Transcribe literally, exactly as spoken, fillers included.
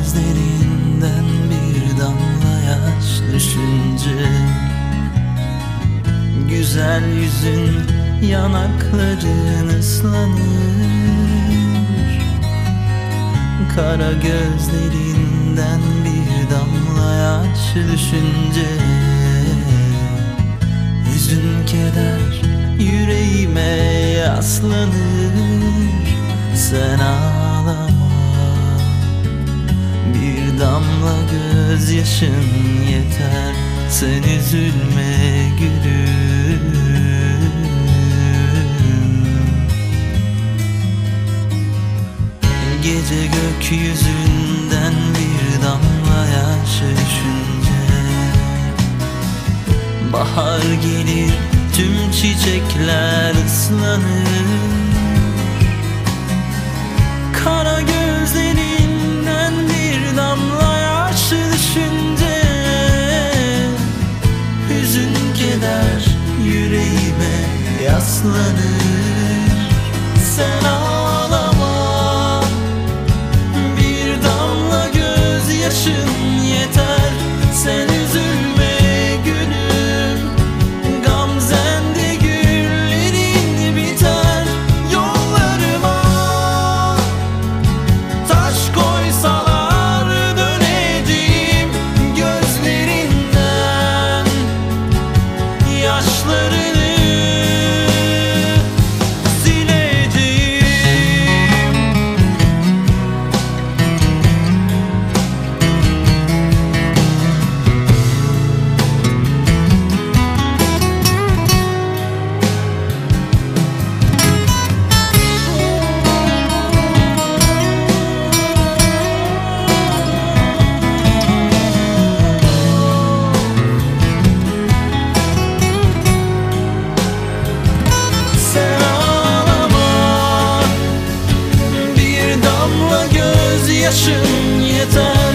gözlerinden bir damla yaş düşünce, güzel yüzün, yanakların ıslanır. Kara gözlerinden bir damla yaş düşünce, hüzün keder yüreğime yaslanır. Sen ağlama, bir damla gözyaşın yeter. Sen üzülme gülüm. Gece gökyüzünden bir damla yaş düşünce, bahar gelir, tüm çiçekler ıslanır. Kara gözlerinden bir damla yaş düşünce, hüzün keder yüreğime yaslanır. Sen ağlama, bir damla gözyaşın yeter. Sen üzülme gülüm, gamzende güllerin biter. Yollarıma taş koysalar döneceğim, gözlerinden yaşlarını yaşın yeter.